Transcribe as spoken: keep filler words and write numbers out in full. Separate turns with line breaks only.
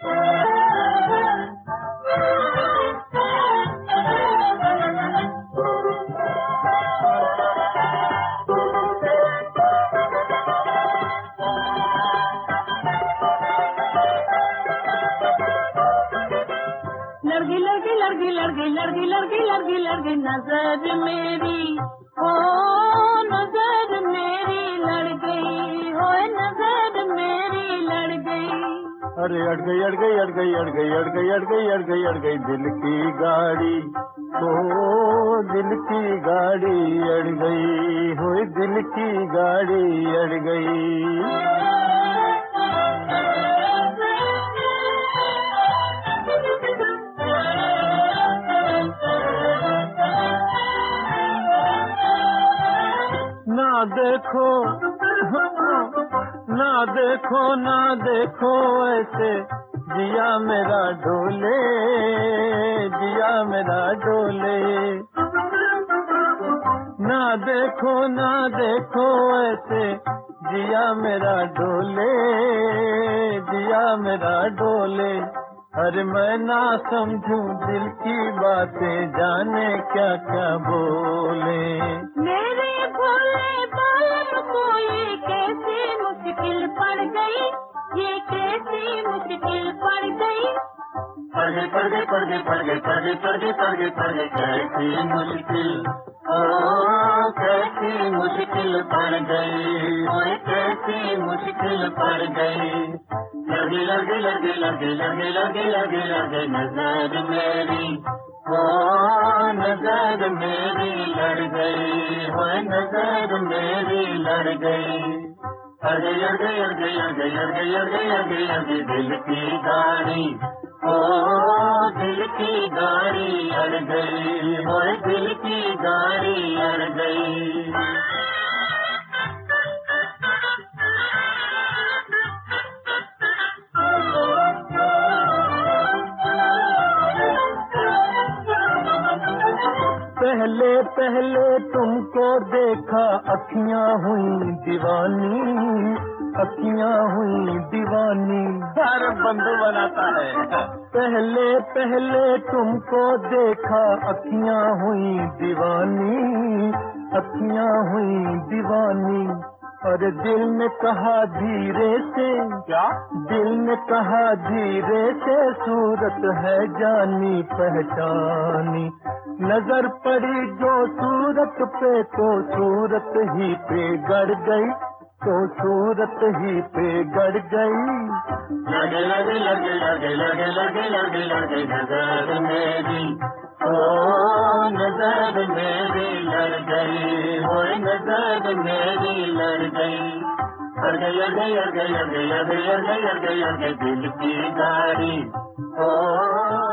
लड़की लड़की लड़की लड़की लड़की लड़की लड़की लड़की नजर मेरी ओ नजर मेरी लड़ गई हो नजर मेरी लड़ गई।
अरे अड़ गई अड़ गई अड़ गई अड़ गई अड़ गई अड़ गई अड़ गई अड़ गई दिल की गाड़ी ओ दिल की गाड़ी अड़ गई हो दिल की गाड़ी अड़ गई। ना देखो ना देखो ना देखो ऐसे जिया मेरा डोले जिया मेरा डोले। ना देखो ना देखो ऐसे जिया मेरा डोले जिया मेरा डोले। अरे मैं ना समझूं दिल की बातें जाने क्या क्या बोले।
मेरे भोले बालम को ये कैसी मुश्किल पड़ गई ये कैसी मुश्किल पड़ गई।
पड़ गई पड़ गई पड़ गई पड़ गई पड़ गई पड़ गई पड़ गई पड़ गई कैसी मुश्किल ओ कैसी मुश्किल पड़ गई ओए कैसी मुश्किल पड़ गई। लगी लगी लगी लगी लगी लगी लगी लगी नजर मेरी ओ नजर मेरी लड़ गई हो नजर मेरी लड़ गई। अड़ गई अड़ गई अड़ गई अड़ गई अड़ गई अड़ गई अड़ गई अड़ गई दिल की गाड़ी ओ दिल की गाड़ी अड़ गई हो दिल की गाड़ी अड़ गई। पहले पहले तुमको देखा अखियां हुई दीवानी अखियां हुई दीवानी। हर बंधु बनाता है। पहले पहले तुमको देखा अखियां हुई दीवानी अखियां हुई दीवानी। और दिल ने कहा धीरे से क्या दिल ने कहा धीरे से सूरत है जानी पहचानी। नजर पड़ी जो सूरत पे तो सूरत ही पे गड़ गई तो सूरत ही पे गड़ गई। लगे लगे लगे लगे लगे लगे लगे लगे नजर मेरी ओ नजर मेरी लड़ गई हो नजर मेरी लड़ गई। अड़ गई अड़ गई अड़ गई अड़ गई अड़ गई अड़ गई अड़ गई अड़ गई दिल की गाड़ी ओ